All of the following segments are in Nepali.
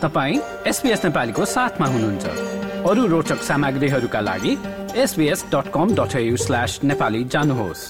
तपाईं SBS नेपालीको साथमा हुनुहुन्छ। अरू रोचक सामग्रीहरूका लागि sbs.com.au/nepali जानुहोस्।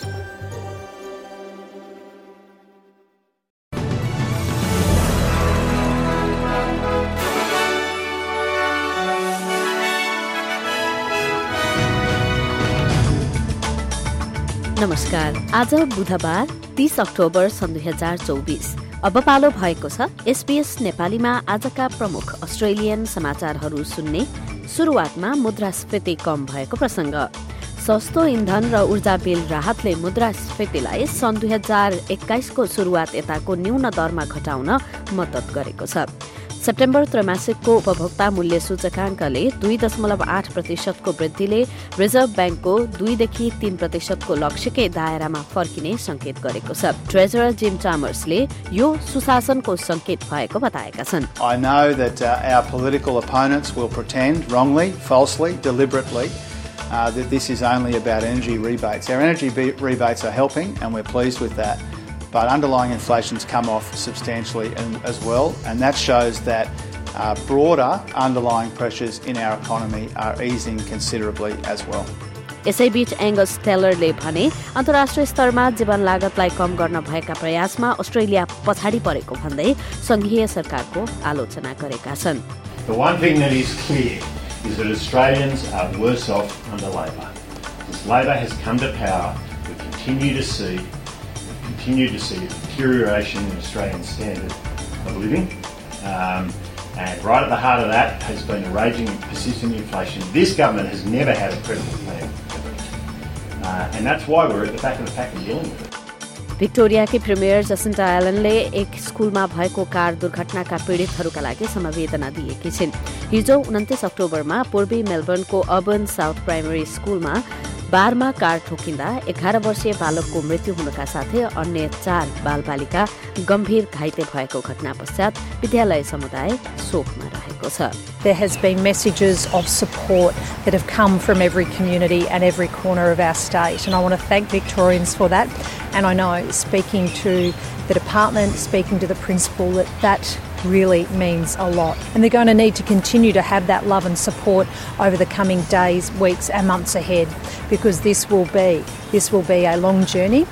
नमस्कार। आज बुधबार 30 अक्टोबर सन् 2024। अब पालो भएको छ SBS नेपालीमा आजका प्रमुख अस्ट्रेलियन समाचारहरू सुन्ने। सुरुवातमा मुद्रास्फीति कम भएको प्रसंग। सस्तो इन्धन र ऊर्जा बिल राहतले मुद्रास्फीतिलाई सन् 2021 को सुरुवात यताको न्यून दरमा घटाउन मद्दत गरेको छ। सेप्टेम्बर त्रैमासिकको उपभोक्ता मूल्य सूचकाङ्कले 2.8% को वृद्धिले रिजर्भ ब्याङ्कको 2-3% को लक्ष्यकै दायरामा फर्किने संकेत गरेको छ। ट्रेजरर जिम चामर्सले यो सुशासनको संकेत भएको बताएका छन्। I know that our political opponents will pretend wrongly, falsely, deliberately that this is only about energy rebates. Our energy rebates are helping and we're pleased with that. But underlying inflation's come off substantially as well, and that shows that broader underlying pressures in our economy are easing considerably as well. यसैबीच एंगस टेलरले भने अन्तर्राष्ट्रिय स्तरमा जीवन लागतलाई कम गर्न भएका प्रयासमा अस्ट्रेलिया पछाडि परेको भन्दै संघीय सरकारको आलोचना गरेका छन्। The one thing that is clear is that Australians are worse off under Labor. Since Labor has come to power, we continue to see a deterioration in Australian standard of living. And right at the heart of that has been a raging, persistent inflation. This government has never had a credible plan. And that's why we're at the back of the pack in dealing with it. भिक्टोरियाकी प्रिमियर जसिन्टा एलनले एक स्कुलमा भएको कार दुर्घटनाका पीडितहरूका लागि समवेदना दिएकी छिन्। हिजो 29 अक्टोबरमा पूर्वी मेलबर्नको अर्बन साउथ प्राइमरी स्कुलमा बारमा कार ठोकिँदा 11 वर्षीय बालकको मृत्यु हुनका साथै अन्य 4 बालबालिका गम्भीर घाइते भएको घटना पश्चात विद्यालय समुदाय शोकमा रहेको छ। There has been messages of support that have come from every community and every corner of our state, and I want to thank Victorians for that. And I know, speaking to the department, speaking to the principal, that really means a lot. And they're going to need to continue to have that love and support over the coming days, weeks and months ahead, because this will be a long journey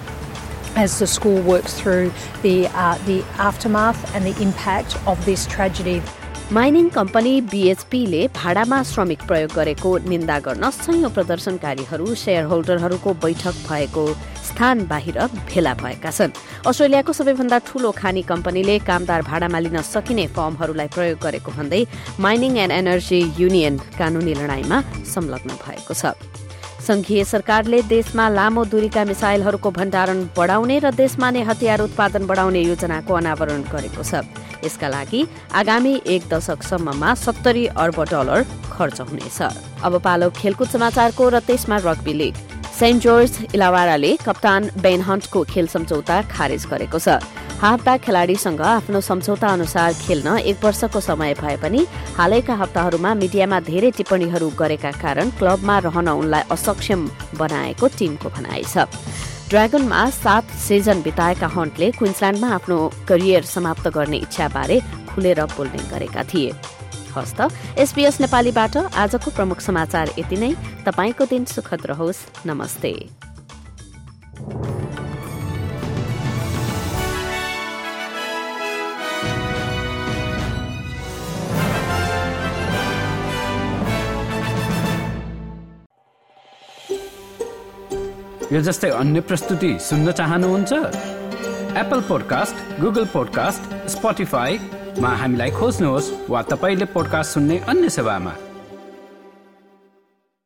as the school works through the aftermath and the impact of this tragedy. Mining company BHPले भाडामा श्रमिक प्रयोग गरेको निन्दा गर्न संयौं प्रदर्शनकारीहरू शेयरहोल्डरहरूको बैठक भएको स्थान बाहिर भेला भएका छन्। अस्ट्रेलियाको सबैभन्दा ठूलो खानी कम्पनीले कामदार भाडामा लिन सकिने फर्महरूलाई प्रयोग गरेको भन्दै माइनिङ एन्ड एनर्जी युनियन कानूनी लडाईँमा संलग्न भएको छ। संघीय सरकारले देशमा लामो दूरीका मिसाइलहरूको भण्डारण बढाउने र देशमा नै हतियार उत्पादन बढाउने योजनाको अनावरण गरेको छ। यसका लागि आगामी 1 दशकसम्ममा $70 अर्ब खर्च हुनेछ। अब पालो खेलकुद समाचारको र त्यसमा रग्बी लीग। सेन्ट जर्ज इलावाराले कप्तान बेन हन्टको खेल सम्झौता खारेज गरेको छ। हाफब्याक खेलाडीसँग आफ्नो सम्झौता अनुसार खेल्न 1 वर्षको समय भए पनि हालैका हप्ताहरूमा मिडियामा धेरै टिप्पणीहरू गरेका कारण क्लबमा रहन उनलाई असक्षम बनाएको टिमको भनाइ छ। ड्रागनमा 7 सिजन बिताएका हन्टले क्विन्सल्यान्डमा आफ्नो करियर समाप्त गर्ने इच्छाबारे खुलेर बोल्ने गरेका थिए। हस्त SBS नेपालीबाट आजको प्रमुख समाचार यति नै। तपाईको दिन सुखद रहोस्। नमस्ते। यो जस्तै अन्य प्रस्तुति सुन्न चाहनुहुन्छ? एप्पल पोडकास्ट, गुगल पोडकास्ट, स्पोटिफाईमा हामीलाई खोज्नुहोस् वा तपाईले पोडकास्ट सुन्ने अन्य सेवामा।